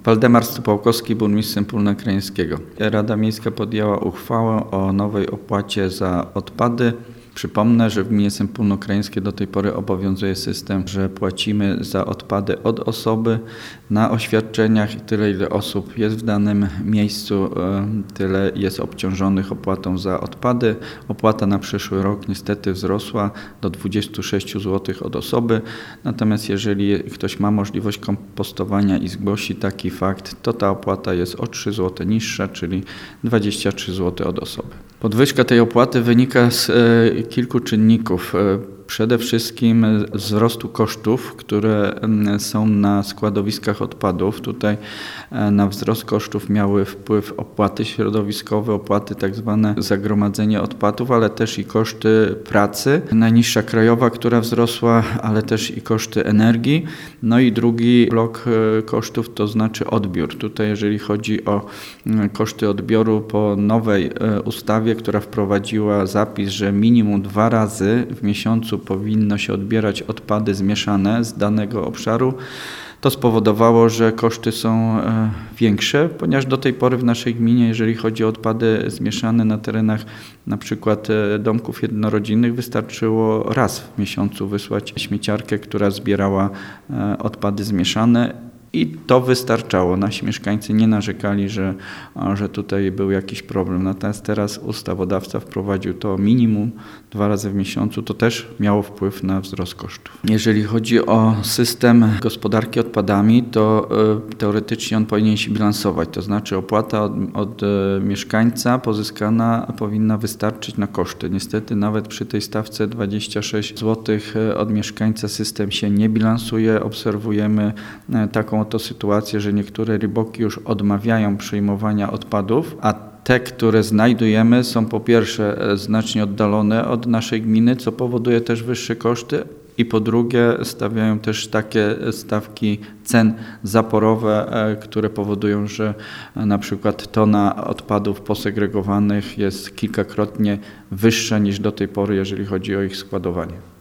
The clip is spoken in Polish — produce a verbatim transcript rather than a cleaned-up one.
Waldemar Stupałkowski, burmistrzem Pólna Krajeńskiego. Rada Miejska podjęła uchwałę o nowej opłacie za odpady. Przypomnę, że w gminie Sępólno Krajeńskie do tej pory obowiązuje system, że płacimy za odpady od osoby na oświadczeniach i tyle, ile osób jest w danym miejscu, tyle jest obciążonych opłatą za odpady. Opłata na przyszły rok niestety wzrosła do dwadzieścia sześć złotych od osoby, natomiast jeżeli ktoś ma możliwość kompostowania i zgłosi taki fakt, to ta opłata jest o trzy złote niższa, czyli dwadzieścia trzy złote od osoby. Podwyżka tej opłaty wynika z kilku czynników. Przede wszystkim wzrostu kosztów, które są na składowiskach odpadów. Tutaj na wzrost kosztów miały wpływ opłaty środowiskowe, opłaty tak zwane zagromadzenie odpadów, ale też i koszty pracy. Najniższa krajowa, która wzrosła, ale też i koszty energii. No i drugi blok kosztów to znaczy odbiór. Tutaj jeżeli chodzi o koszty odbioru po nowej ustawie, która wprowadziła zapis, że minimum dwa razy w miesiącu powinno się odbierać odpady zmieszane z danego obszaru, to spowodowało, że koszty są większe, ponieważ do tej pory w naszej gminie, jeżeli chodzi o odpady zmieszane na terenach na przykład domków jednorodzinnych, wystarczyło raz w miesiącu wysłać śmieciarkę, która zbierała odpady zmieszane. I to wystarczało. Nasi mieszkańcy nie narzekali, że, że tutaj był jakiś problem. Natomiast teraz ustawodawca wprowadził to minimum dwa razy w miesiącu. To też miało wpływ na wzrost kosztów. Jeżeli chodzi o system gospodarki odpadami, to y, teoretycznie on powinien się bilansować. To znaczy opłata od, od y, mieszkańca pozyskana powinna wystarczyć na koszty. Niestety nawet przy tej stawce dwadzieścia sześć złotych od mieszkańca system się nie bilansuje. Obserwujemy y, taką oto sytuację, że niektóre ryboki już odmawiają przyjmowania odpadów, a te, które znajdujemy, są po pierwsze znacznie oddalone od naszej gminy, co powoduje też wyższe koszty, i po drugie stawiają też takie stawki cen zaporowe, które powodują, że na przykład tona odpadów posegregowanych jest kilkakrotnie wyższa niż do tej pory, jeżeli chodzi o ich składowanie.